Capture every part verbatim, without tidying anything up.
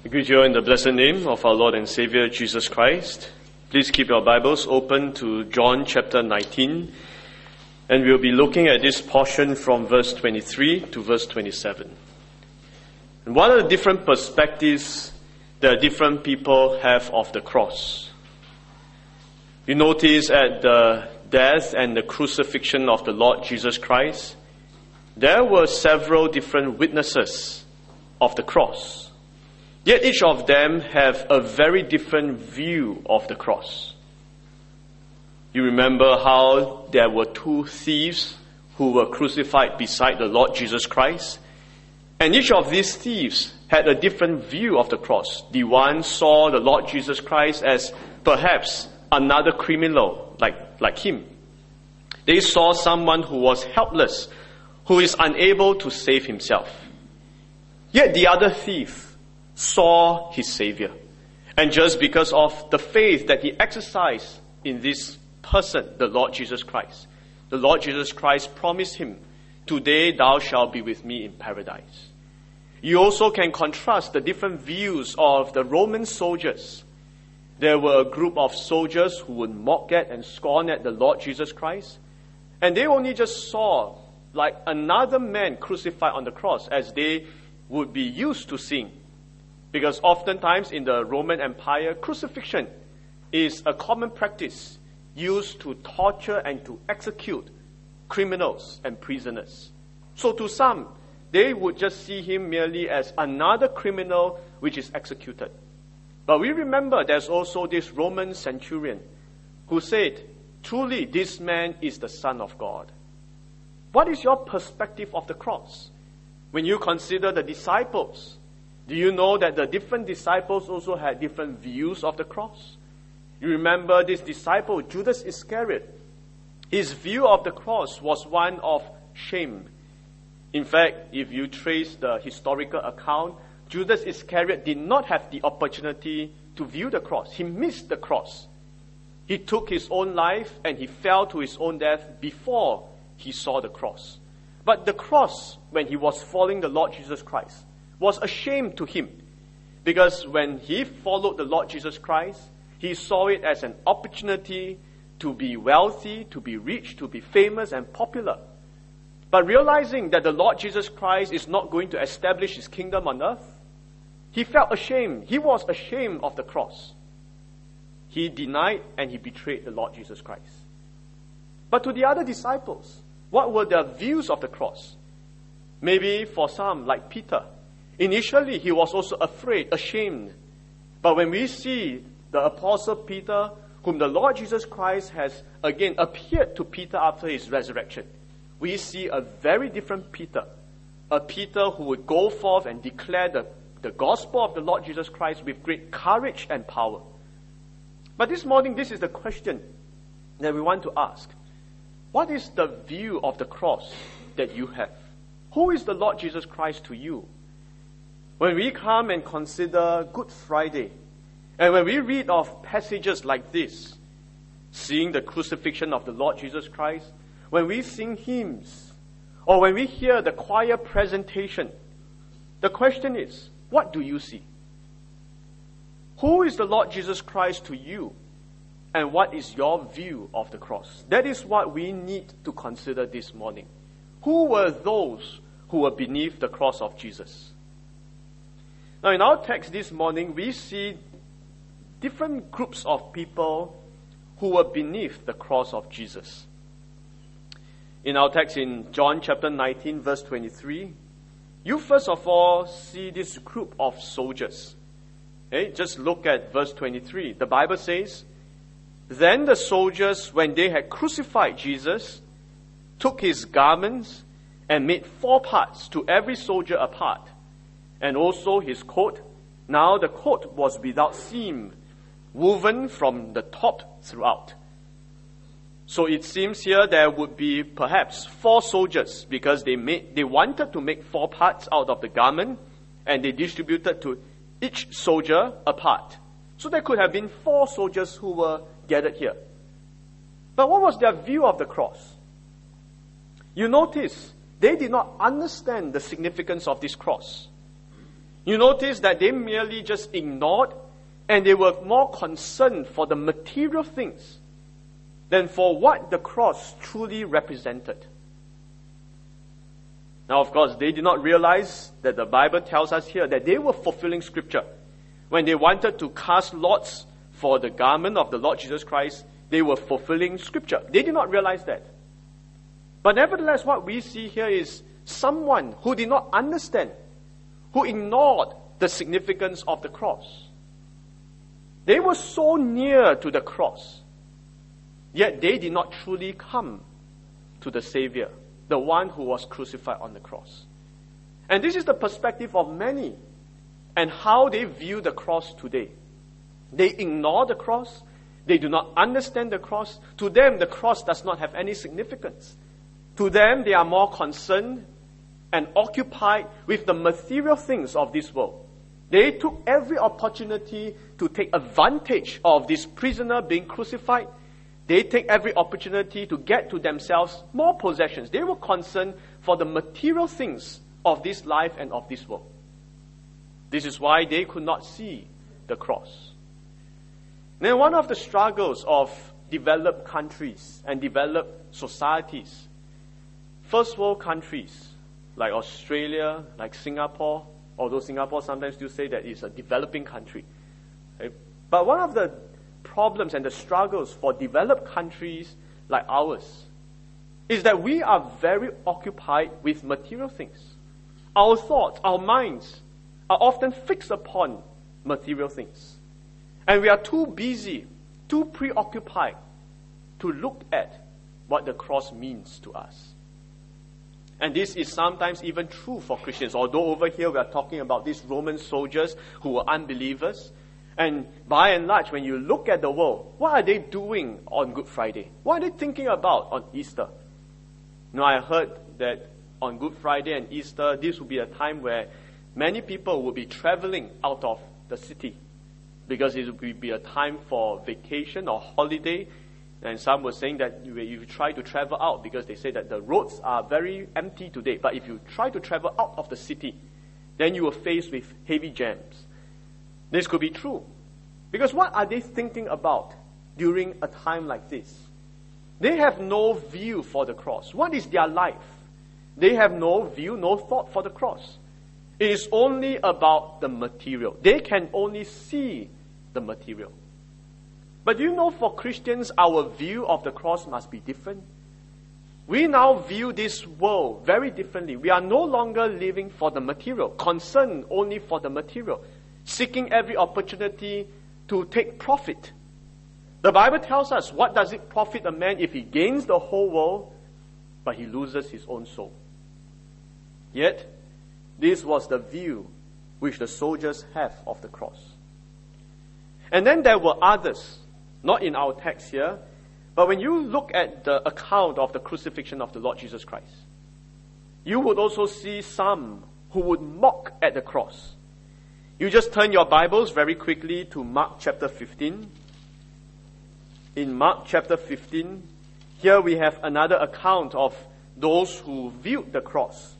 I greet you in the blessed name of our Lord and Savior Jesus Christ. Please keep your Bibles open to John chapter nineteen, and we'll be looking at this portion from verse twenty-three to verse twenty-seven. And what are the different perspectives that different people have of the cross? You notice at the death and the crucifixion of the Lord Jesus Christ, there were several different witnesses of the cross. Yet each of them have a very different view of the cross. You remember how there were two thieves who were crucified beside the Lord Jesus Christ? And each of these thieves had a different view of the cross. The one saw the Lord Jesus Christ as perhaps another criminal like, like him. They saw someone who was helpless, who is unable to save himself. Yet the other thief saw his Savior. And just because of the faith that he exercised in this person, the Lord Jesus Christ, the Lord Jesus Christ promised him, "Today thou shalt be with me in paradise." You also can contrast the different views of the Roman soldiers. There were a group of soldiers who would mock at and scorn at the Lord Jesus Christ. And they only just saw like another man crucified on the cross, as they would be used to seeing. Because oftentimes in the Roman Empire, crucifixion is a common practice used to torture and to execute criminals and prisoners. So to some, they would just see him merely as another criminal which is executed. But we remember there's also this Roman centurion who said, "Truly this man is the Son of God." What is your perspective of the cross? When you consider the disciples, do you know that the different disciples also had different views of the cross? You remember this disciple, Judas Iscariot. His view of the cross was one of shame. In fact, if you trace the historical account, Judas Iscariot did not have the opportunity to view the cross. He missed the cross. He took his own life and he fell to his own death before he saw the cross. But the cross, when he was following the Lord Jesus Christ, was a shame to him, because when he followed the Lord Jesus Christ, he saw it as an opportunity to be wealthy, to be rich, to be famous and popular. But realizing that the Lord Jesus Christ is not going to establish his kingdom on earth, he felt ashamed. He was ashamed of the cross. He denied and he betrayed the Lord Jesus Christ. But to the other disciples, what were their views of the cross? Maybe for some, like Peter, initially, he was also afraid, ashamed. But when we see the Apostle Peter, whom the Lord Jesus Christ has again appeared to Peter after his resurrection, we see a very different Peter. A Peter who would go forth and declare the, the gospel of the Lord Jesus Christ with great courage and power. But this morning, this is the question that we want to ask. What is the view of the cross that you have? Who is the Lord Jesus Christ to you? When we come and consider Good Friday, and when we read of passages like this, seeing the crucifixion of the Lord Jesus Christ, when we sing hymns, or when we hear the choir presentation, the question is, what do you see? Who is the Lord Jesus Christ to you? And what is your view of the cross? That is what we need to consider this morning. Who were those who were beneath the cross of Jesus? Now, in our text this morning, we see different groups of people who were beneath the cross of Jesus. In our text in John chapter nineteen, verse twenty-three, you first of all see this group of soldiers. Okay, just look at verse twenty-three. The Bible says, "Then the soldiers, when they had crucified Jesus, took his garments and made four parts, to every soldier a part, and also his coat. Now the coat was without seam, woven from the top throughout." So it seems here there would be perhaps four soldiers, because they made they wanted to make four parts out of the garment, and they distributed to each soldier a part. So there could have been four soldiers who were gathered here. But what was their view of the cross? You notice they did not understand the significance of this cross. You notice that they merely just ignored, and they were more concerned for the material things than for what the cross truly represented. Now, of course, they did not realize that the Bible tells us here that they were fulfilling Scripture. When they wanted to cast lots for the garment of the Lord Jesus Christ, they were fulfilling Scripture. They did not realize that. But nevertheless, what we see here is someone who did not understand, who ignored the significance of the cross. They were so near to the cross, yet they did not truly come to the Savior, the one who was crucified on the cross. And this is the perspective of many and how they view the cross today. They ignore the cross. They do not understand the cross. To them, the cross does not have any significance. To them, they are more concerned and occupied with the material things of this world. They took every opportunity to take advantage of this prisoner being crucified. They take every opportunity to get to themselves more possessions. They were concerned for the material things of this life and of this world. This is why they could not see the cross. Now, one of the struggles of developed countries and developed societies, first world countries like Australia, like Singapore, although Singapore sometimes still say that it's a developing country. Okay? But one of the problems and the struggles for developed countries like ours is that we are very occupied with material things. Our thoughts, our minds are often fixed upon material things. And we are too busy, too preoccupied to look at what the cross means to us. And this is sometimes even true for Christians. Although over here we are talking about these Roman soldiers who were unbelievers. And by and large, when you look at the world, what are they doing on Good Friday? What are they thinking about on Easter? You know, I heard that on Good Friday and Easter, this will be a time where many people will be traveling out of the city, because it will be a time for vacation or holiday. And some were saying that if you try to travel out, because they say that the roads are very empty today, but if you try to travel out of the city, then you will face with heavy jams. This could be true. Because what are they thinking about during a time like this? They have no view for the cross. What is their life? They have no view, no thought for the cross. It is only about the material. They can only see the material. But you know, for Christians, our view of the cross must be different. We now view this world very differently. We are no longer living for the material, concerned only for the material, seeking every opportunity to take profit. The Bible tells us, what does it profit a man if he gains the whole world, but he loses his own soul? Yet, this was the view which the soldiers have of the cross. And then there were others, not in our text here, but when you look at the account of the crucifixion of the Lord Jesus Christ, you would also see some who would mock at the cross. You just turn your Bibles very quickly to Mark chapter fifteen. In Mark chapter fifteen, here we have another account of those who viewed the cross.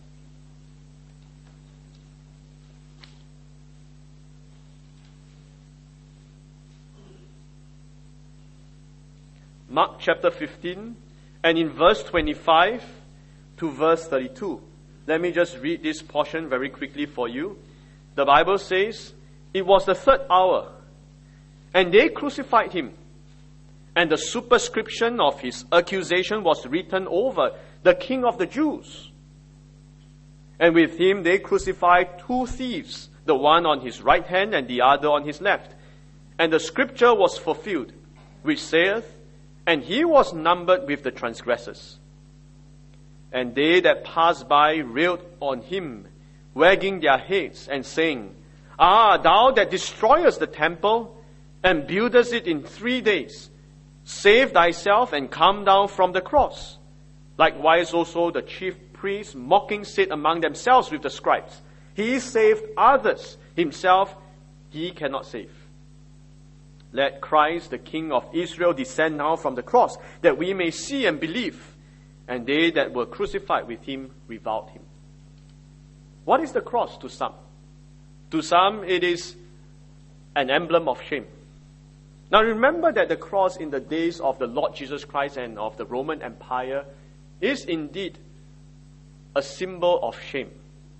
Mark chapter fifteen, and in verse twenty-five to verse thirty-two. Let me just read this portion very quickly for you. The Bible says, "It was the third hour, and they crucified him, and the superscription of his accusation was written over, 'The King of the Jews.' And with him they crucified two thieves, the one on his right hand and the other on his left. And the scripture was fulfilled, which saith, 'And he was numbered with the transgressors.' And they that passed by railed on him, wagging their heads and saying, 'Ah, thou that destroyest the temple and buildest it in three days, save thyself and come down from the cross.' Likewise also the chief priests mocking said among themselves with the scribes, 'He saved others, himself he cannot save. Let Christ, the King of Israel, descend now from the cross, that we may see and believe.' And they that were crucified with him reviled him." What is the cross to some? To some, it is an emblem of shame. Now remember that the cross in the days of the Lord Jesus Christ and of the Roman Empire is indeed a symbol of shame.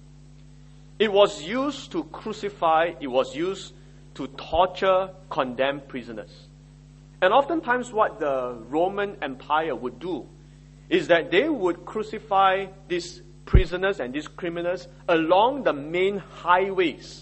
It was used to crucify, it was used to torture condemned prisoners. And oftentimes what the Roman Empire would do is that they would crucify these prisoners and these criminals along the main highways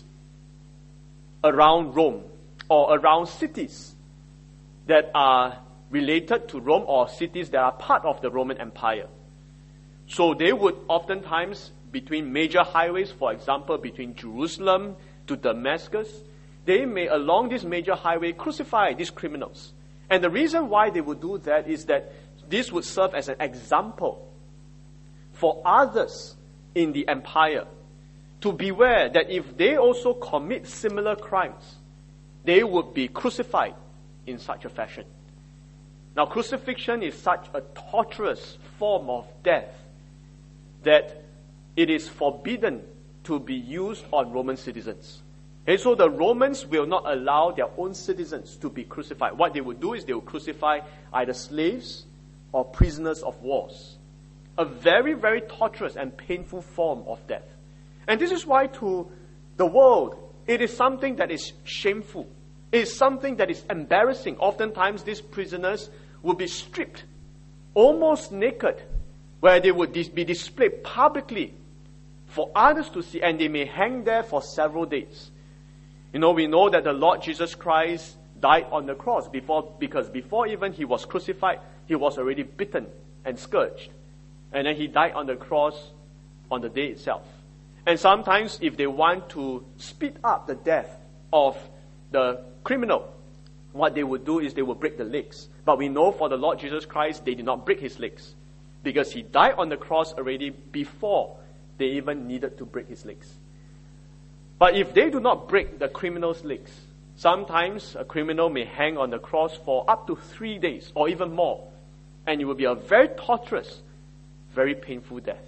around Rome or around cities that are related to Rome or cities that are part of the Roman Empire. So they would oftentimes, between major highways, for example, between Jerusalem to Damascus, they may, along this major highway, crucify these criminals. And the reason why they would do that is that this would serve as an example for others in the empire to beware that if they also commit similar crimes, they would be crucified in such a fashion. Now, crucifixion is such a torturous form of death that it is forbidden to be used on Roman citizens. And so the Romans will not allow their own citizens to be crucified. What they would do is they would crucify either slaves or prisoners of wars. A very, very torturous and painful form of death. And this is why to the world, it is something that is shameful. It is something that is embarrassing. Oftentimes these prisoners would be stripped, almost naked, where they would dis- be displayed publicly for others to see, and they may hang there for several days. You know, we know that the Lord Jesus Christ died on the cross before, because before even he was crucified, he was already beaten and scourged. And then he died on the cross on the day itself. And sometimes if they want to speed up the death of the criminal, what they would do is they would break the legs. But we know for the Lord Jesus Christ, they did not break his legs, because he died on the cross already before they even needed to break his legs. But if they do not break the criminal's legs, sometimes a criminal may hang on the cross for up to three days or even more. And it will be a very torturous, very painful death.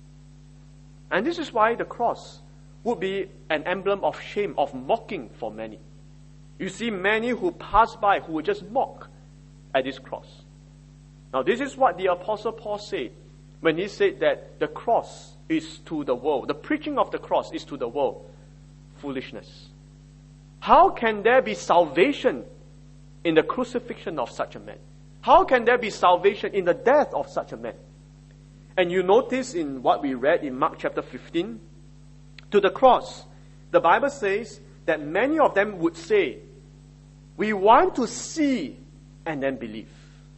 And this is why the cross would be an emblem of shame, of mocking for many. You see many who pass by who would just mock at this cross. Now this is what the Apostle Paul said when he said that the cross is to the world. The preaching of the cross is to the world foolishness. How can there be salvation in the crucifixion of such a man? How can there be salvation in the death of such a man? And you notice in what we read in Mark chapter fifteen, to the cross, the Bible says that many of them would say, we want to see and then believe.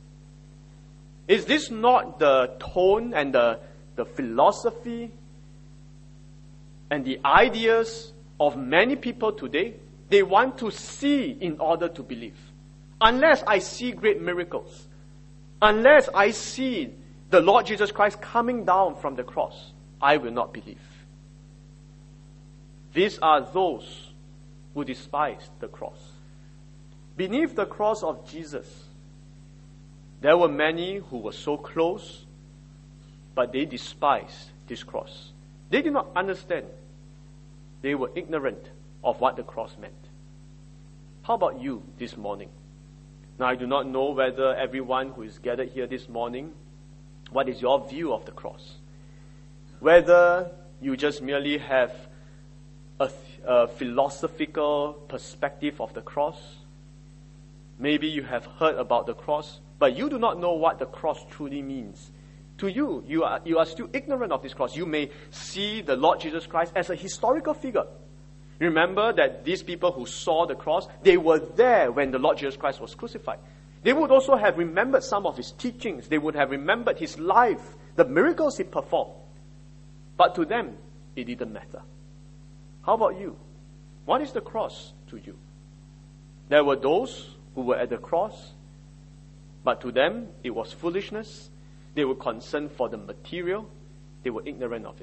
Is this not the tone and the, the philosophy and the ideas of many people today? They want to see in order to believe. Unless I see great miracles, unless I see the Lord Jesus Christ coming down from the cross, I will not believe. These are those who despise the cross. Beneath the cross of Jesus, there were many who were so close, but they despised this cross. They did not understand. They were ignorant of what the cross meant. How about you this morning? Now, I do not know whether everyone who is gathered here this morning, what is your view of the cross? Whether you just merely have a, a philosophical perspective of the cross. Maybe you have heard about the cross, but you do not know what the cross truly means. To you, you are, you are still ignorant of this cross. You may see the Lord Jesus Christ as a historical figure. Remember that these people who saw the cross, they were there when the Lord Jesus Christ was crucified. They would also have remembered some of his teachings. They would have remembered his life, the miracles he performed. But to them, it didn't matter. How about you? What is the cross to you? There were those who were at the cross, but to them, it was foolishness. They were concerned for the material. They were ignorant of it.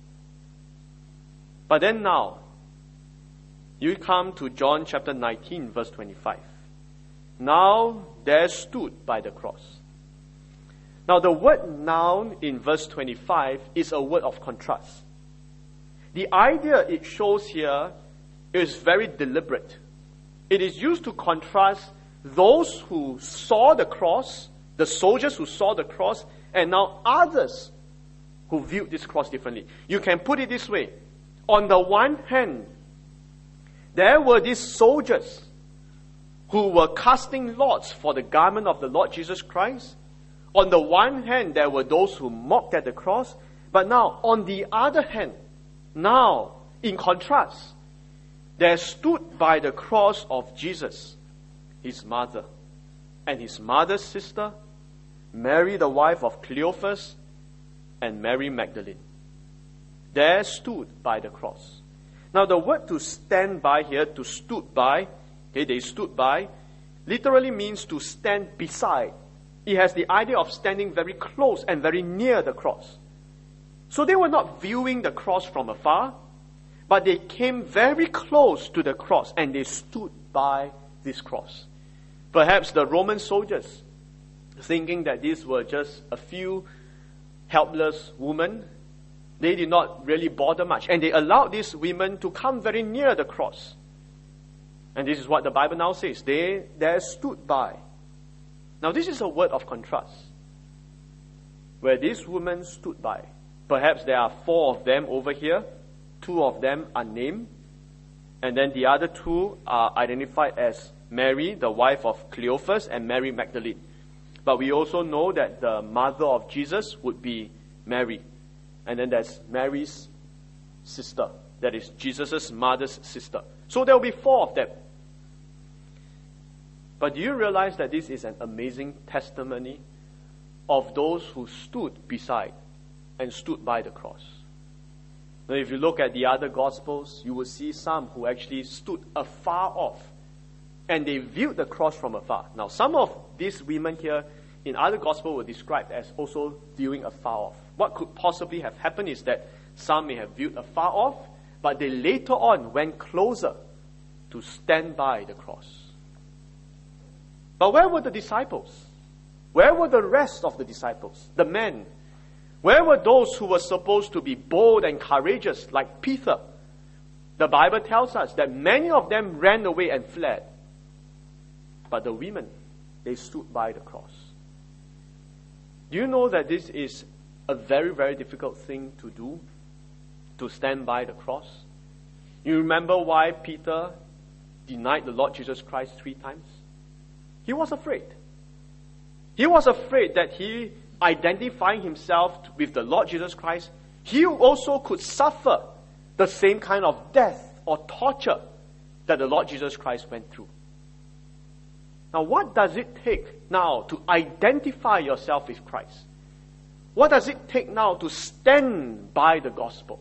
But then now, you come to John chapter nineteen, verse twenty-five. Now there stood by the cross. Now the word noun in verse twenty-five is a word of contrast. The idea it shows here is very deliberate. It is used to contrast those who saw the cross, the soldiers who saw the cross, and now others who viewed this cross differently. You can put it this way. On the one hand, there were these soldiers who were casting lots for the garment of the Lord Jesus Christ. On the one hand, there were those who mocked at the cross. But now, on the other hand, now, in contrast, there stood by the cross of Jesus his mother and his mother's sister, Mary, the wife of Cleophas, and Mary Magdalene. There stood by the cross. Now, the word to stand by here, to stood by, okay, they stood by, literally means to stand beside. It has the idea of standing very close and very near the cross. So they were not viewing the cross from afar, but they came very close to the cross and they stood by this cross. Perhaps the Roman soldiers, thinking that these were just a few helpless women, they did not really bother much. And they allowed these women to come very near the cross. And this is what the Bible now says. They there stood by. Now this is a word of contrast. Where these women stood by. Perhaps there are four of them over here. Two of them are named. And then the other two are identified as Mary, the wife of Cleophas, and Mary Magdalene. But we also know that the mother of Jesus would be Mary. And then there's Mary's sister. That is Jesus' mother's sister. So there will be four of them. But do you realize that this is an amazing testimony of those who stood beside and stood by the cross? Now, if you look at the other Gospels, you will see some who actually stood afar off and they viewed the cross from afar. Now, some of these women here in other Gospels were described as also viewing afar off. What could possibly have happened is that some may have viewed afar off, but they later on went closer to stand by the cross. But where were the disciples? Where were the rest of the disciples? The men? Where were those who were supposed to be bold and courageous, like Peter? The Bible tells us that many of them ran away and fled. But the women, they stood by the cross. Do you know that this is a very, very difficult thing to do? To stand by the cross? You remember why Peter denied the Lord Jesus Christ three times? He was afraid. He was afraid that he, identifying himself with the Lord Jesus Christ, he also could suffer the same kind of death or torture that the Lord Jesus Christ went through. Now, what does it take now to identify yourself with Christ? What does it take now to stand by the gospel?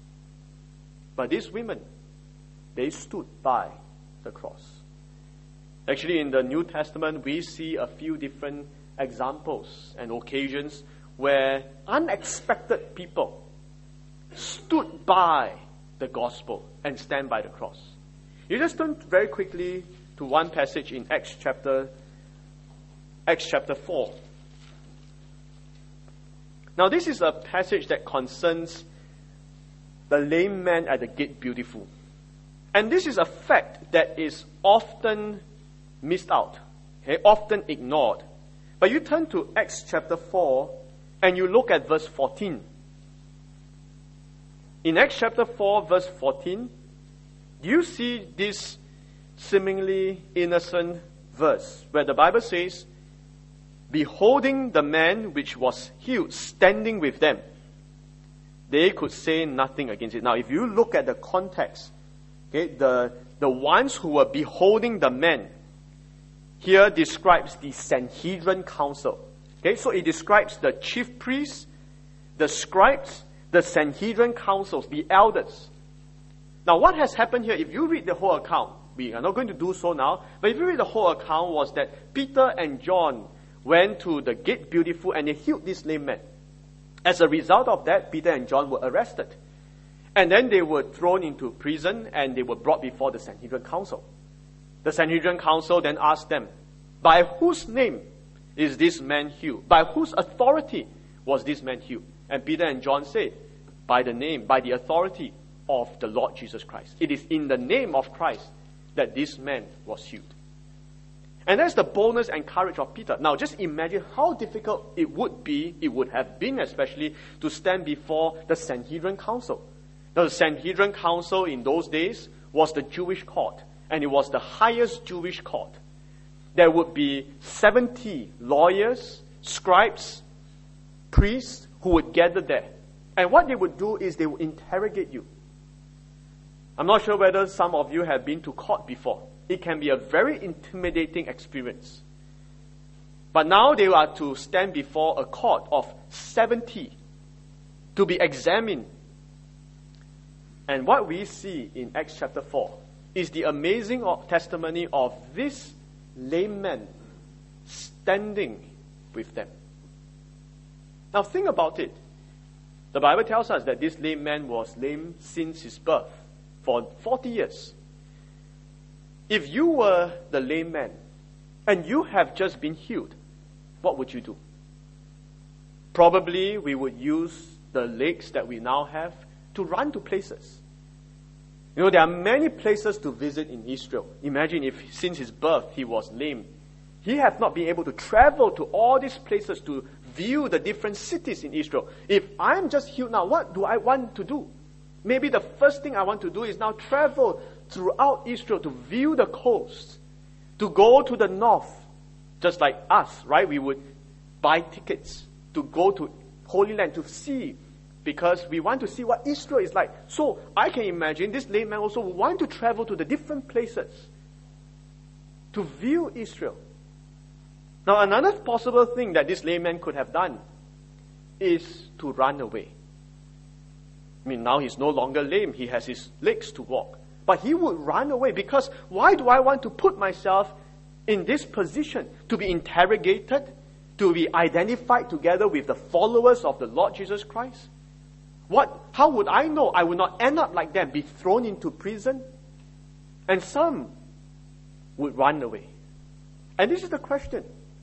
But these women, they stood by the cross. Actually, in the New Testament, we see a few different examples and occasions where unexpected people stood by the gospel and stand by the cross. You just turn very quickly to one passage in Acts chapter, Acts chapter four. Now, this is a passage that concerns the lame man at the gate beautiful. And this is a fact that is often missed out, okay, often ignored. But you turn to Acts chapter four and you look at verse fourteen. In Acts chapter four, verse fourteen, do you see this seemingly innocent verse where the Bible says, beholding the man which was healed standing with them, they could say nothing against it. Now, if you look at the context, okay, the, the ones who were beholding the man here describes the Sanhedrin council. Okay, so it describes the chief priests, the scribes, the Sanhedrin councils, the elders. Now, what has happened here, if you read the whole account, we are not going to do so now, but if you read the whole account, was that Peter and John went to the gate beautiful and they healed this lame man. As a result of that, Peter and John were arrested. And then they were thrown into prison and they were brought before the Sanhedrin council. The Sanhedrin council then asked them, by whose name is this man healed? By whose authority was this man healed? And Peter and John said, by the name, by the authority of the Lord Jesus Christ. It is in the name of Christ that this man was healed. And that's the boldness and courage of Peter. Now just imagine how difficult it would be, it would have been especially, to stand before the Sanhedrin Council. Now the Sanhedrin Council in those days was the Jewish court, and it was the highest Jewish court. There would be seventy lawyers, scribes, priests who would gather there. And what they would do is they would interrogate you. I'm not sure whether some of you have been to court before. It can be a very intimidating experience. But now they are to stand before a court of seventy to be examined. And what we see in Acts chapter four is the amazing testimony of this lame man standing with them. Now think about it. The Bible tells us that this lame man was lame since his birth for forty years. If you were the lame man and you have just been healed, what would you do? Probably we would use the legs that we now have to run to places. You know, there are many places to visit in Israel. Imagine if since his birth he was lame. He has not been able to travel to all these places to view the different cities in Israel. If I'm just healed now, what do I want to do? Maybe the first thing I want to do is now travel throughout Israel to view the coast, to go to the north, just like us, right? We would buy tickets to go to Holy Land to see, because we want to see what Israel is like. So I can imagine this lame man also would want to travel to the different places to view Israel. Now another possible thing that this lame man could have done is to run away. I mean, now he's no longer lame. He has his legs to walk. But he would run away, because why do I want to put myself in this position? To be interrogated, to be identified together with the followers of the Lord Jesus Christ? What? How would I know I would not end up like them, be thrown into prison? And some would run away. And this is the question.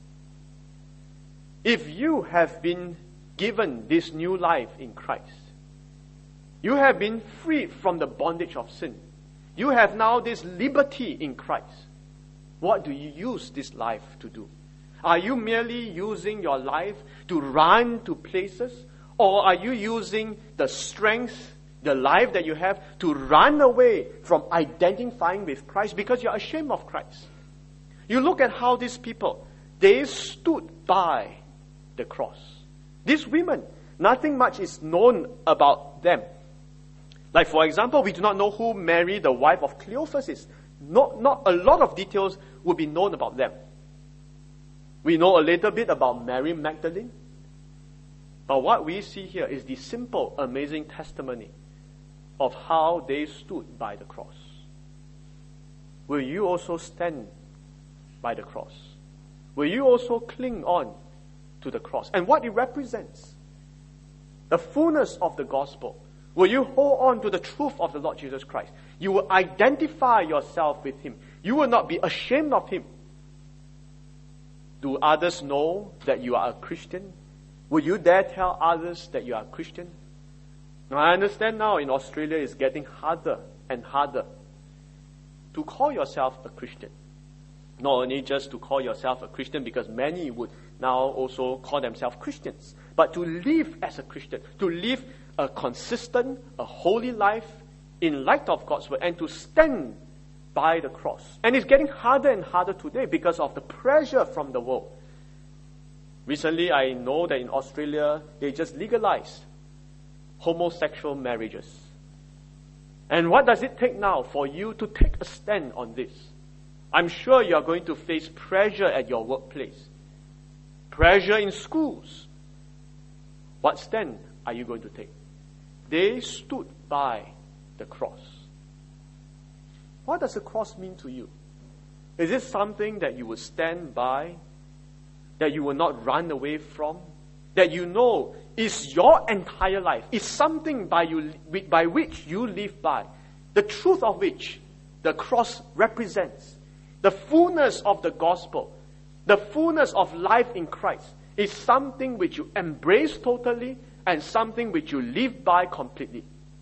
If you have been given this new life in Christ, you have been freed from the bondage of sin. You have now this liberty in Christ. What do you use this life to do? Are you merely using your life to run to places? Or are you using the strength, the life that you have, to run away from identifying with Christ because you're ashamed of Christ? You look at how these people, they stood by the cross. These women, nothing much is known about them. Like, for example, we do not know who Mary, the wife of Cleophas, is. Not, not a lot of details would be known about them. We know a little bit about Mary Magdalene. But what we see here is the simple, amazing testimony of how they stood by the cross. Will you also stand by the cross? Will you also cling on to the cross and what it represents? The fullness of the gospel. Will you hold on to the truth of the Lord Jesus Christ? You will identify yourself with Him. You will not be ashamed of Him. Do others know that you are a Christian? Will you dare tell others that you are a Christian? Now, I understand now in Australia it's getting harder and harder to call yourself a Christian. Not only just to call yourself a Christian, because many would now also call themselves Christians, but to live as a Christian, to live a consistent, a holy life in light of God's word, and to stand by the cross. And it's getting harder and harder today because of the pressure from the world. Recently, I know that in Australia, they just legalized homosexual marriages. And what does it take now for you to take a stand on this? I'm sure you are going to face pressure at your workplace, pressure in schools. What stand are you going to take? They stood by the cross. What does the cross mean to you? Is it something that you will stand by, that you will not run away from, that you know is your entire life, is something by, you, by which you live by, the truth of which the cross represents, the fullness of the gospel, the fullness of life in Christ, is something which you embrace totally and something which you live by completely?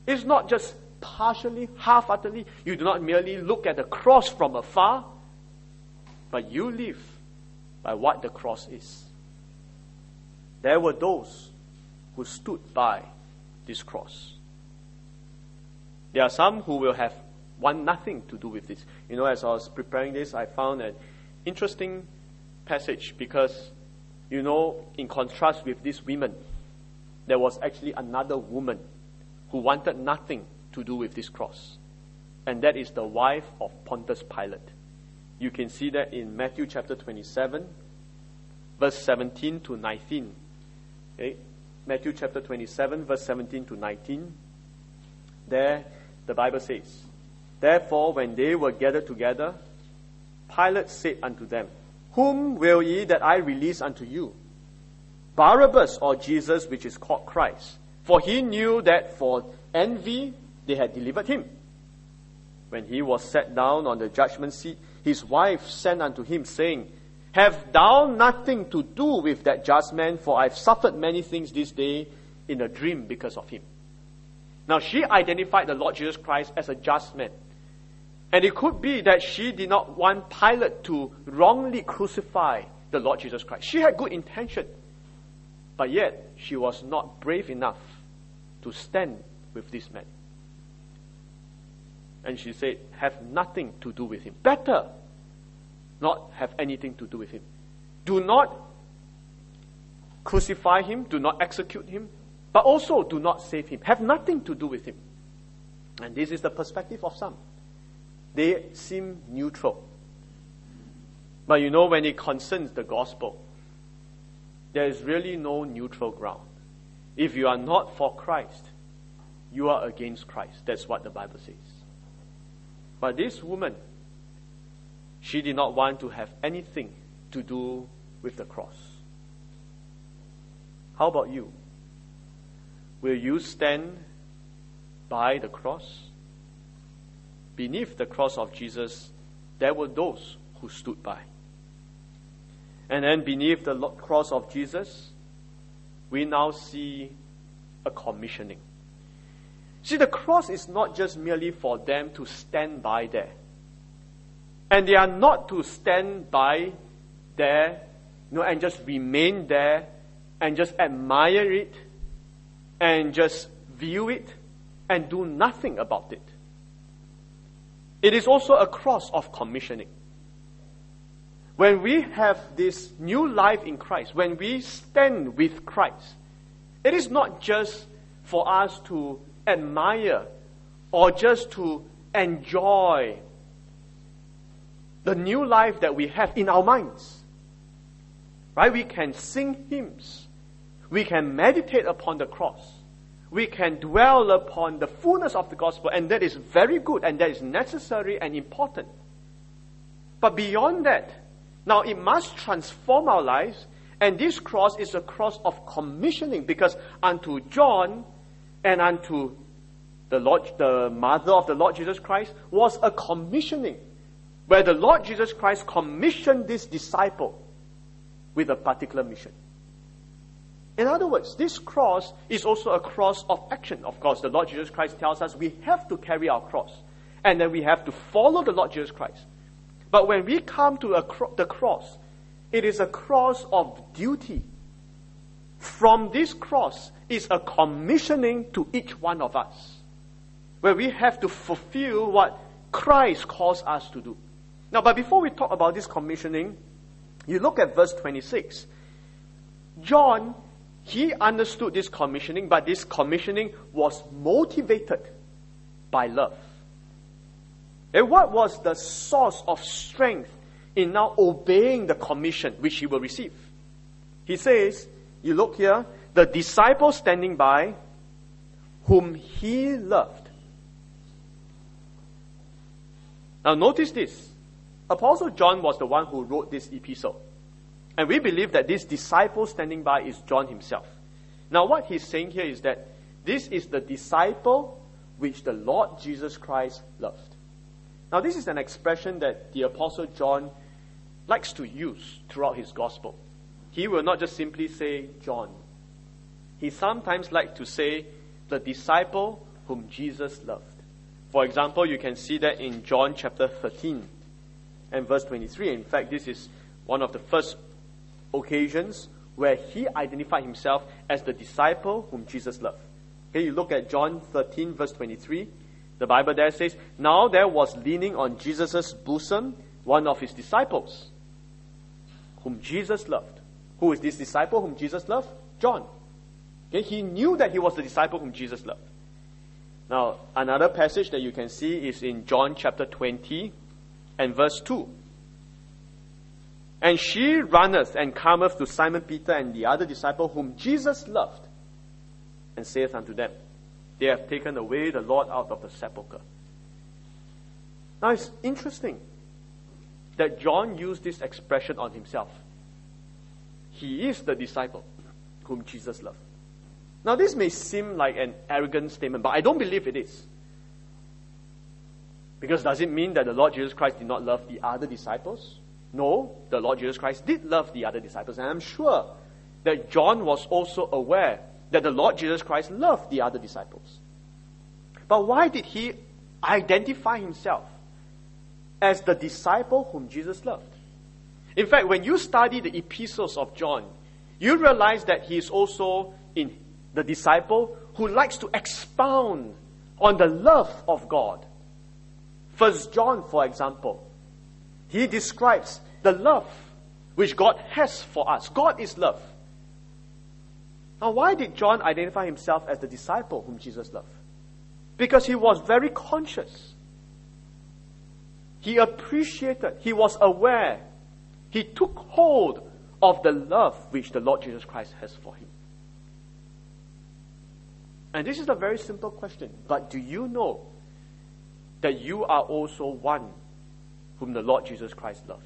It's not just partially, half-heartedly. You do not merely look at the cross from afar, but you live by what the cross is. There were those who stood by this cross. There are some who will have want nothing to do with this. You know, as I was preparing this, I found an interesting passage because, you know, in contrast with these women, there was actually another woman who wanted nothing to do with this cross. And that is the wife of Pontius Pilate. You can see that in Matthew chapter twenty-seven, verse seventeen to nineteen. Okay? Matthew chapter twenty-seven, verse seventeen to nineteen. There, the Bible says, "Therefore, when they were gathered together, Pilate said unto them, Whom will ye that I release unto you? Barabbas or Jesus, which is called Christ? For he knew that for envy they had delivered him. When he was set down on the judgment seat, his wife sent unto him, saying, Have thou nothing to do with that just man, for I have suffered many things this day in a dream because of him." Now she identified the Lord Jesus Christ as a just man. And it could be that she did not want Pilate to wrongly crucify the Lord Jesus Christ. She had good intention. But yet, she was not brave enough to stand with this man. And she said, have nothing to do with him. Better not have anything to do with him. Do not crucify him. Do not execute him. But also do not save him. Have nothing to do with him. And this is the perspective of some. They seem neutral. But you know, when it concerns the gospel, there is really no neutral ground. If you are not for Christ, you are against Christ. That's what the Bible says. But this woman, she did not want to have anything to do with the cross. How about you? Will you stand by the cross? Beneath the cross of Jesus, there were those who stood by. And then beneath the cross of Jesus, we now see a commissioning. See, the cross is not just merely for them to stand by there. And they are not to stand by there, you know, and just remain there and just admire it and just view it and do nothing about it. It is also a cross of commissioning. When we have this new life in Christ, when we stand with Christ, it is not just for us to admire or just to enjoy the new life that we have in our minds. Right? We can sing hymns. We can meditate upon the cross. We can dwell upon the fullness of the gospel, and that is very good, and that is necessary and important. But beyond that, now it must transform our lives, and this cross is a cross of commissioning, because unto John and unto the Lord, the mother of the Lord Jesus Christ, was a commissioning, where the Lord Jesus Christ commissioned this disciple with a particular mission. In other words, this cross is also a cross of action. Of course, the Lord Jesus Christ tells us we have to carry our cross, and then we have to follow the Lord Jesus Christ. But when we come to a cro- the cross, it is a cross of duty. From this cross is a commissioning to each one of us, where we have to fulfill what Christ calls us to do. Now, but before we talk about this commissioning, you look at verse twenty-six. John, he understood this commissioning, but this commissioning was motivated by love. And what was the source of strength in now obeying the commission which he will receive? He says, you look here, the disciple standing by, whom he loved. Now notice this. Apostle John was the one who wrote this epistle. And we believe that this disciple standing by is John himself. Now what he's saying here is that this is the disciple which the Lord Jesus Christ loved. Now this is an expression that the Apostle John likes to use throughout his gospel. He will not just simply say John. He sometimes likes to say the disciple whom Jesus loved. For example, you can see that in John chapter thirteen and verse twenty-three. In fact, this is one of the first occasions where he identified himself as the disciple whom Jesus loved. Okay, you look at John thirteen verse twenty-three. The Bible there says, "Now there was leaning on Jesus' bosom one of his disciples, whom Jesus loved." Who is this disciple whom Jesus loved? John. Okay, he knew that he was the disciple whom Jesus loved. Now, another passage that you can see is in John chapter twenty and verse two. "And she runneth and cometh to Simon Peter and the other disciple whom Jesus loved, and saith unto them, They have taken away the Lord out of the sepulchre." Now it's interesting that John used this expression on himself. He is the disciple whom Jesus loved. Now this may seem like an arrogant statement, but I don't believe it is. Because does it mean that the Lord Jesus Christ did not love the other disciples? No, the Lord Jesus Christ did love the other disciples, and I'm sure that John was also aware that the Lord Jesus Christ loved the other disciples. But why did he identify himself as the disciple whom Jesus loved? In fact, when you study the epistles of John, you realize that he is also in the disciple who likes to expound on the love of God. First John, for example, he describes the love which God has for us. God is love. Now, why did John identify himself as the disciple whom Jesus loved? Because he was very conscious. He appreciated, he was aware, he took hold of the love which the Lord Jesus Christ has for him. And this is a very simple question, but do you know that you are also one whom the Lord Jesus Christ loves?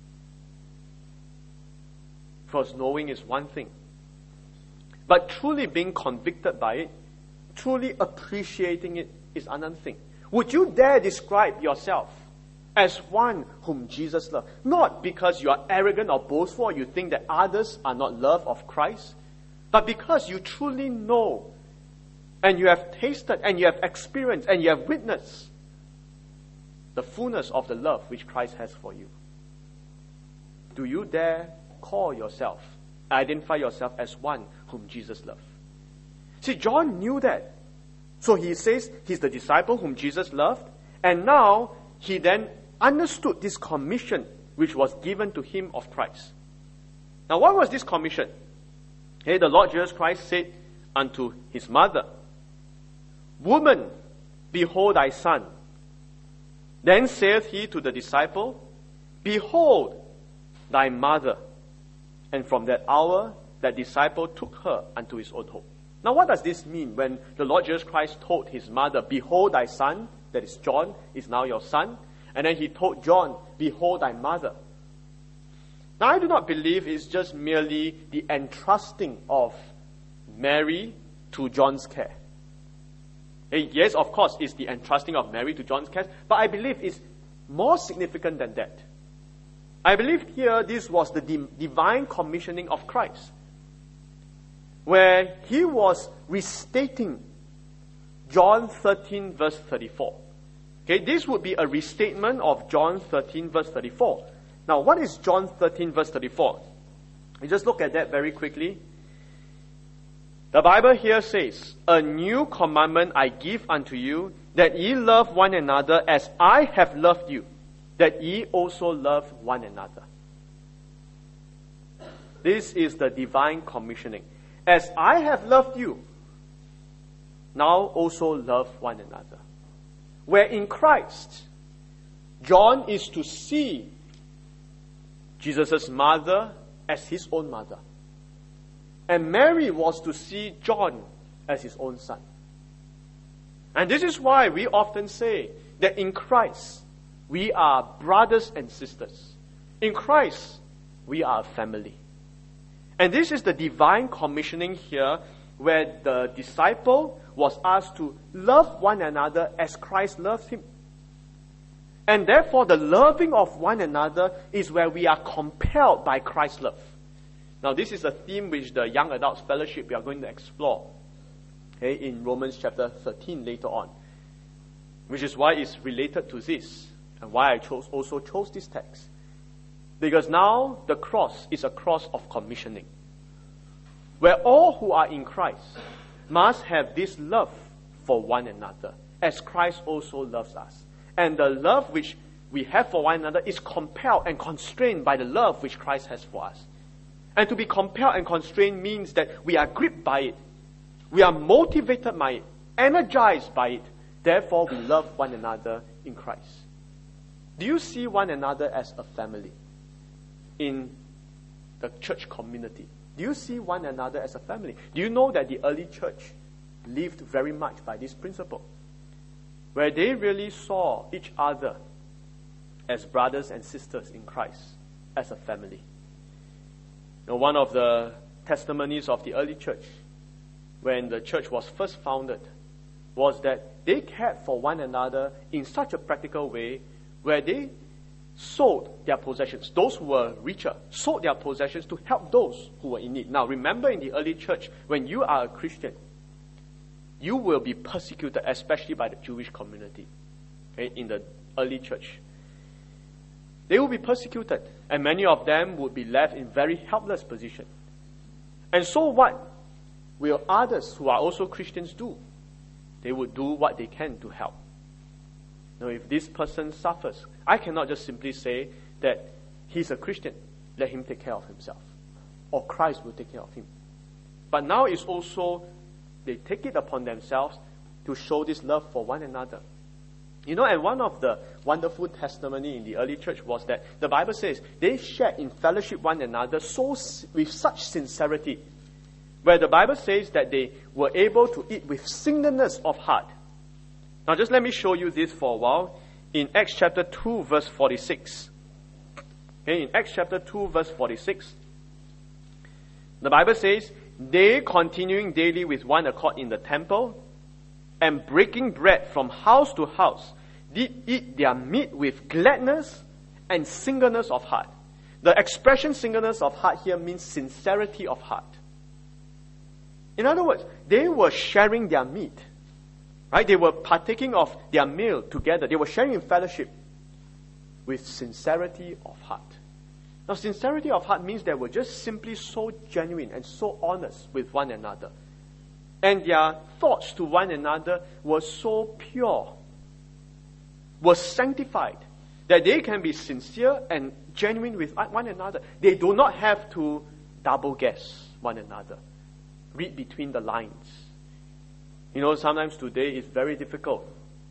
Because knowing is one thing, but truly being convicted by it, truly appreciating it is another thing. Would you dare describe yourself as one whom Jesus loved? Not because you are arrogant or boastful or you think that others are not loved of Christ, but because you truly know and you have tasted and you have experienced and you have witnessed the fullness of the love which Christ has for you. Do you dare call yourself, identify yourself as one whom Jesus loved? See, John knew that. So he says he's the disciple whom Jesus loved, and now he then understood this commission which was given to him of Christ. Now, what was this commission? Hey, the Lord Jesus Christ said unto his mother, "Woman, behold thy son." Then saith he to the disciple, "Behold thy mother." And from that hour, that disciple took her unto his own home. Now, what does this mean when the Lord Jesus Christ told his mother, "Behold thy son," that is John, is now your son. And then he told John, "Behold thy mother." Now, I do not believe it's just merely the entrusting of Mary to John's care. Yes, of course, it's the entrusting of Mary to John's care, but I believe it's more significant than that. I believe here this was the di- divine commissioning of Christ, where he was restating John thirteen verse thirty-four. Okay, this would be a restatement of John thirteen verse thirty-four. Now, what is John thirteen verse thirty-four? You just look at that very quickly. The Bible here says, "A new commandment I give unto you, that ye love one another as I have loved you, that ye also love one another." This is the divine commissioning. As I have loved you, now also love one another. Where in Christ, John is to see Jesus' mother as his own mother. And Mary was to see John as his own son. And this is why we often say that in Christ, we are brothers and sisters. In Christ, we are a family. And this is the divine commissioning here, where the disciple was asked to love one another as Christ loved him. And therefore, the loving of one another is where we are compelled by Christ's love. Now, this is a theme which the Young Adults Fellowship we are going to explore. okay, in Romans chapter thirteen later on, which is why it's related to this and why I chose also chose this text. Because now the cross is a cross of commissioning, where all who are in Christ must have this love for one another, as Christ also loves us. And the love which we have for one another is compelled and constrained by the love which Christ has for us. And to be compelled and constrained means that we are gripped by it. We are motivated by it, energized by it. Therefore, we love one another in Christ. Do you see one another as a family in the church community? Do you see one another as a family? Do you know that the early church lived very much by this principle, where they really saw each other as brothers and sisters in Christ, as a family? You know, one of the testimonies of the early church, when the church was first founded, was that they cared for one another in such a practical way, where they sold their possessions. Those who were richer sold their possessions to help those who were in need. Now, remember, in the early church, when you are a Christian, you will be persecuted, especially by the Jewish community. Okay, in the early church, they will be persecuted, and many of them would be left in very helpless position. And so what will others who are also Christians do? They would do what they can to help. Now, if this person suffers, I cannot just simply say that he's a Christian, let him take care of himself, or Christ will take care of him. But now it's also, they take it upon themselves to show this love for one another. You know, and one of the wonderful testimony in the early church was that the Bible says they shared in fellowship one another so with such sincerity, where the Bible says that they were able to eat with singleness of heart. Now just let me show you this for a while. In Acts chapter two verse forty-six. Okay, in Acts chapter two verse forty-six, the Bible says, they continuing daily with one accord in the temple, and breaking bread from house to house, did eat their meat with gladness and singleness of heart. The expression singleness of heart here means sincerity of heart. In other words, they were sharing their meat. Right? They were partaking of their meal together. They were sharing in fellowship with sincerity of heart. Now, sincerity of heart means they were just simply so genuine and so honest with one another. And their thoughts to one another were so pure, were sanctified, that they can be sincere and genuine with one another. They do not have to double guess one another, read between the lines. You know, sometimes today it's very difficult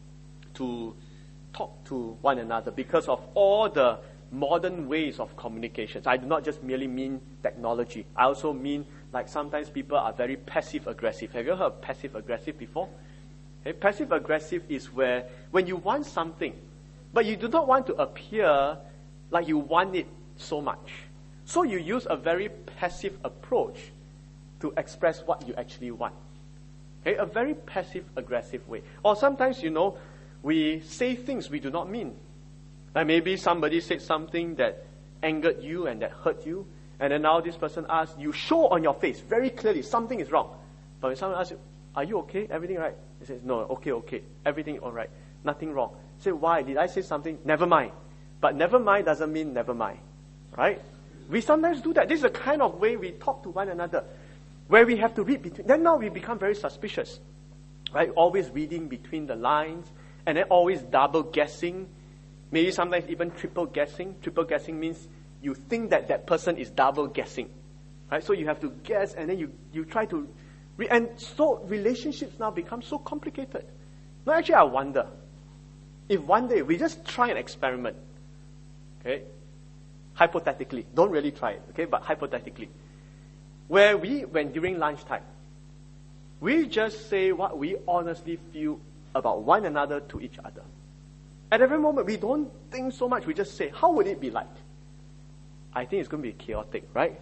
to talk to one another because of all the modern ways of communications. I do not just merely mean technology. I also mean, like, sometimes people are very passive-aggressive. Have you heard of passive-aggressive before? Okay, passive-aggressive is where when you want something, but you do not want to appear like you want it so much. So you use a very passive approach to express what you actually want. Okay, a very passive-aggressive way. Or sometimes, you know, we say things we do not mean. Like maybe somebody said something that angered you and that hurt you, and then now this person asks, you show on your face very clearly something is wrong. But when someone asks you, are you okay? Everything right? He says, no, okay, okay. Everything all right. Nothing wrong. Say, why? Did I say something? Never mind. But never mind doesn't mean never mind. Right? We sometimes do that. This is the kind of way we talk to one another, where we have to read between. Then now we become very suspicious. Right? Always reading between the lines, and then always double guessing. Maybe sometimes even triple guessing. Triple guessing means you think that that person is double guessing. Right? So you have to guess, and then you, you try to read. And so relationships now become so complicated. Now actually I wonder, if one day we just try an experiment, okay, hypothetically, don't really try it, okay, but hypothetically, where we, when during lunchtime, we just say what we honestly feel about one another to each other. At every moment, we don't think so much, we just say, how would it be like? I think it's going to be chaotic, right?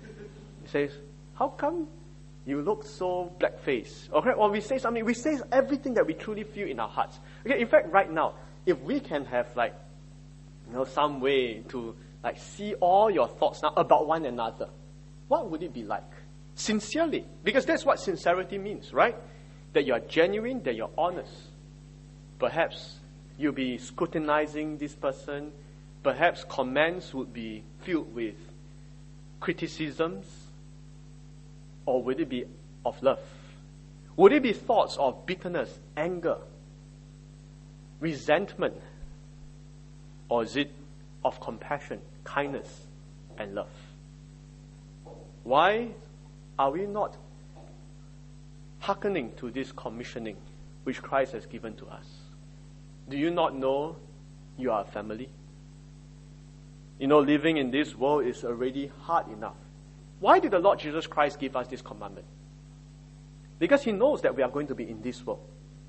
It says, how come you look so black-faced? Okay, or we say something, we say everything that we truly feel in our hearts. Okay, in fact, right now, if we can have like, you know, some way to like see all your thoughts now about one another, what would it be like? Sincerely. Because that's what sincerity means, right? that you are genuine, that you're honest. Perhaps you'll be scrutinizing this person. Perhaps comments would be filled with criticisms. Or would it be of love? Would it be thoughts of bitterness, anger, resentment? Or is it of compassion, kindness, and love? Why are we not hearkening to this commissioning which Christ has given to us? Do you not know you are a family? You know, living in this world is already hard enough. Why did the Lord Jesus Christ give us this commandment? Because He knows that we are going to be in this world.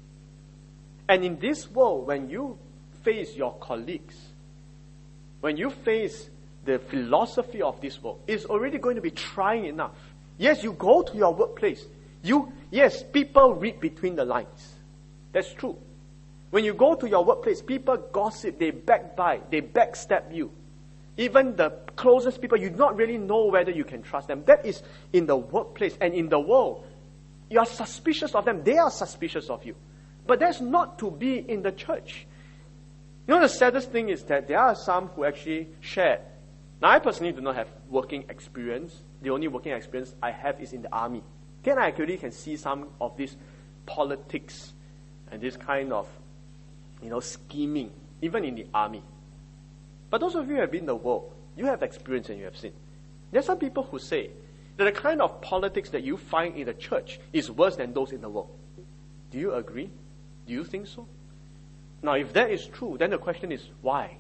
And in this world, when you face your colleagues, when you face the philosophy of this world, it's already going to be trying enough. Yes, you go to your workplace. You, yes, people read between the lines. That's true. When you go to your workplace, people gossip, they backbite, they backstab you. Even the closest people, you do not really know whether you can trust them. That is in the workplace and in the world. You are suspicious of them. They are suspicious of you. But that's not to be in the church. You know, the saddest thing is that there are some who actually share. Now, I personally do not have working experience. The only working experience I have is in the army. Then I actually can see some of this politics and this kind of, you know, scheming, even in the army. But those of you who have been in the world, you have experience and you have seen. There are some people who say that the kind of politics that you find in the church is worse than those in the world. Do you agree? Do you think so? Now, if that is true, then the question is, why?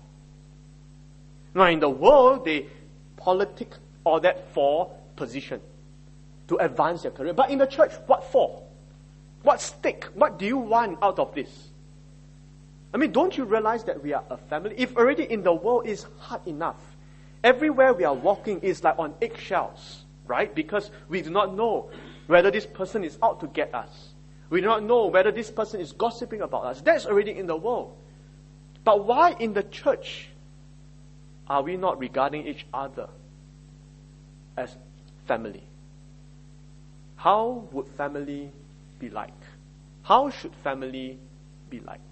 Now, in the world, they politic all that for position, to advance their career. But in the church, what for? What stake? What do you want out of this? I mean, don't you realize that we are a family? If already in the world is hard enough, everywhere we are walking is like on eggshells, right? Because we do not know whether this person is out to get us. We do not know whether this person is gossiping about us. That's already in the world. But why in the church are we not regarding each other as family? How would family be like? How should family be like?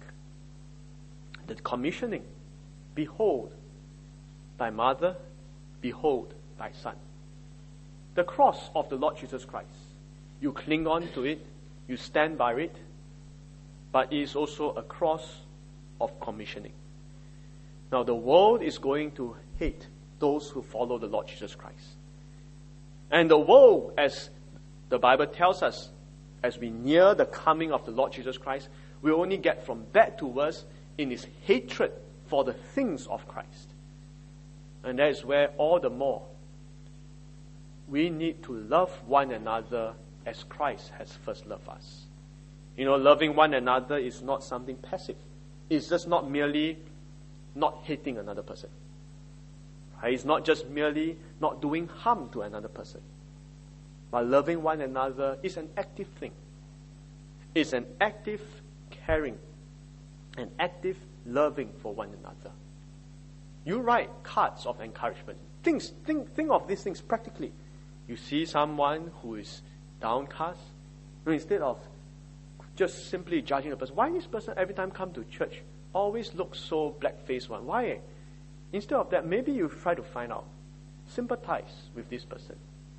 The commissioning, behold thy mother, behold thy son. The cross of the Lord Jesus Christ. You cling on to it, you stand by it, but it is also a cross of commissioning. Now the world is going to hate those who follow the Lord Jesus Christ. And the world, as the Bible tells us, as we near the coming of the Lord Jesus Christ, will only get from bad to worse in its hatred for the things of Christ. And that is where all the more we need to love one another as Christ has first loved us. You know, loving one another is not something passive. It's just not merely not hating another person. Right? It's not just merely not doing harm to another person. But loving one another is an active thing. It's an active caring, an active loving for one another. You write cards of encouragement. Things, think, think of these things practically. You see someone who is downcast, instead of just simply judging the person, why this person every time come to church always looks so black-faced one? Why? Instead of that, maybe you try to find out, sympathize with this person.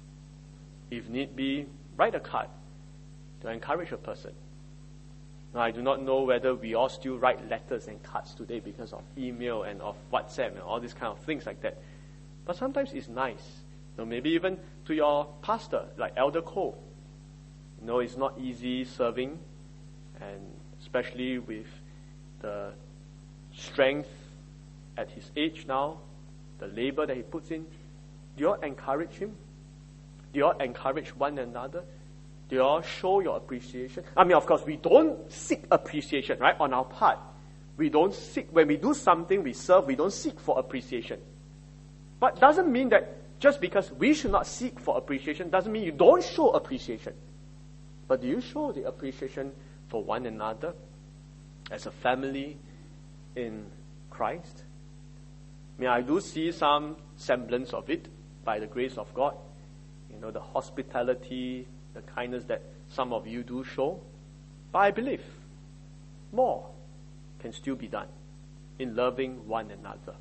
If need be, write a card to encourage a person. Now, I do not know whether we all still write letters and cards today because of email and of WhatsApp and all these kind of things like that. But sometimes it's nice. You know, maybe even to your pastor, like Elder Cole. You know, it's not easy serving, and especially with the strength at his age now, the labor that he puts in. Do you all encourage him? Do you all encourage one another? Do you all show your appreciation? I mean, of course, we don't seek appreciation, right, on our part. We don't seek, when we do something, we serve, we don't seek for appreciation. But doesn't mean that just because we should not seek for appreciation, doesn't mean you don't show appreciation. But do you show the appreciation for one another as a family in Christ? I mean, I do see some semblance of it by the grace of God. You know, the hospitality, the kindness that some of you do show. But I believe more can still be done in loving one another.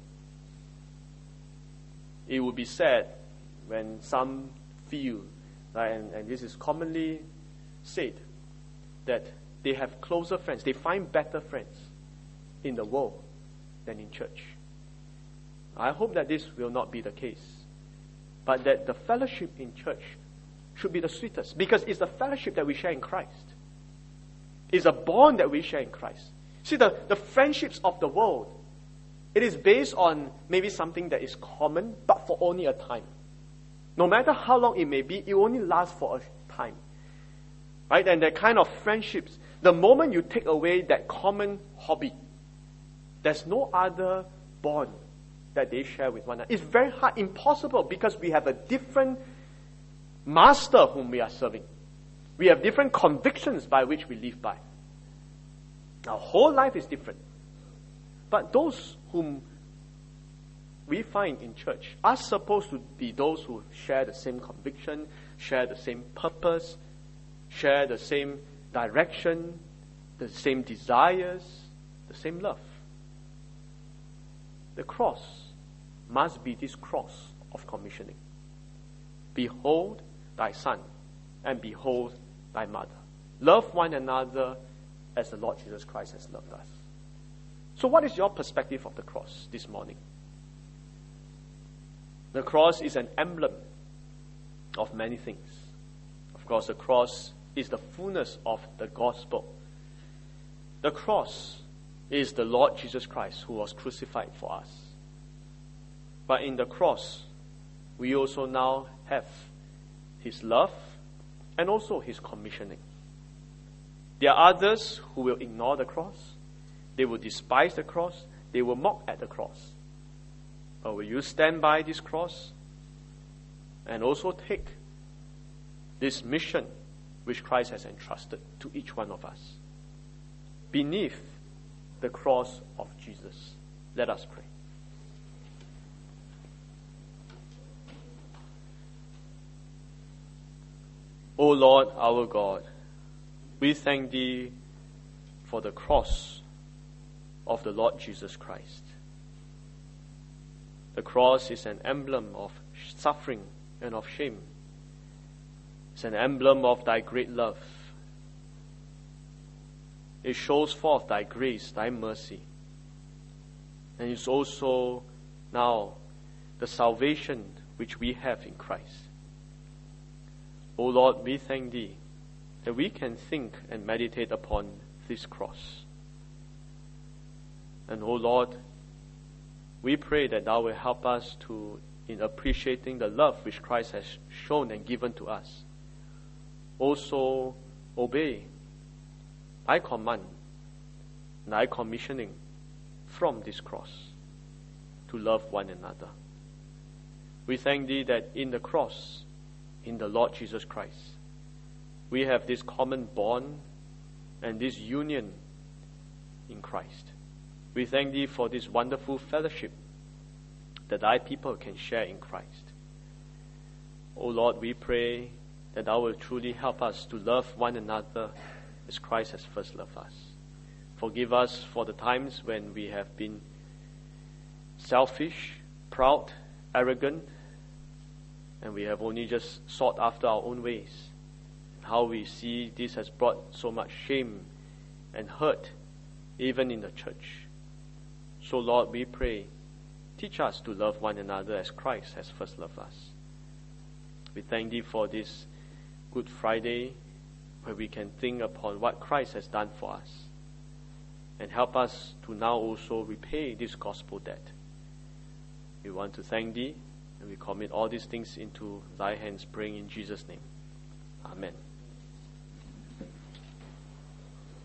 It would be sad when some feel, right, and, and this is commonly said, that they have closer friends, they find better friends in the world than in church. I hope that this will not be the case, but that the fellowship in church should be the sweetest, because it's the fellowship that we share in Christ. It's a bond that we share in Christ. See, the, the friendships of the world, it is based on maybe something that is common, but for only a time. No matter how long it may be, it only lasts for a time. Right? And that kind of friendships, the moment you take away that common hobby, there's no other bond that they share with one another. It's very hard, impossible, because we have a different master whom we are serving. We have different convictions by which we live by. Our whole life is different. But those whom we find in church are supposed to be those who share the same conviction, share the same purpose, share the same direction, the same desires, the same love. The cross must be this cross of commissioning. Behold thy son, and behold thy mother. Love one another as the Lord Jesus Christ has loved us. So what is your perspective of the cross this morning? The cross is an emblem of many things. Of course, the cross is the fullness of the gospel. The cross is the Lord Jesus Christ who was crucified for us. But in the cross, we also now have His love and also His commissioning. There are others who will ignore the cross. They will despise the cross. They will mock at the cross. But will you stand by this cross and also take this mission which Christ has entrusted to each one of us? Beneath the cross of Jesus. Let us pray. O Lord, our God, we thank Thee for the cross of the Lord Jesus Christ. The cross is an emblem of suffering and of shame. It's an emblem of Thy great love. It shows forth Thy grace, Thy mercy. And it's also now the salvation which we have in Christ. O Lord, we thank Thee that we can think and meditate upon this cross. And O Lord, we pray that Thou will help us to, in appreciating the love which Christ has shown and given to us, also obey Thy command, Thy commissioning from this cross to love one another. We thank Thee that in the cross, in the Lord Jesus Christ, we have this common bond and this union in Christ. We thank Thee for this wonderful fellowship that Thy people can share in Christ. O Lord, we pray that Thou will truly help us to love one another as Christ has first loved us. Forgive us for the times when we have been selfish, proud, arrogant, and we have only just sought after our own ways. How we see this has brought so much shame and hurt, even in the church. So Lord, we pray, teach us to love one another as Christ has first loved us. We thank Thee for this Good Friday, where we can think upon what Christ has done for us, and help us to now also repay this gospel debt. We want to thank Thee, and we commit all these things into Thy hands, praying in Jesus' name. Amen.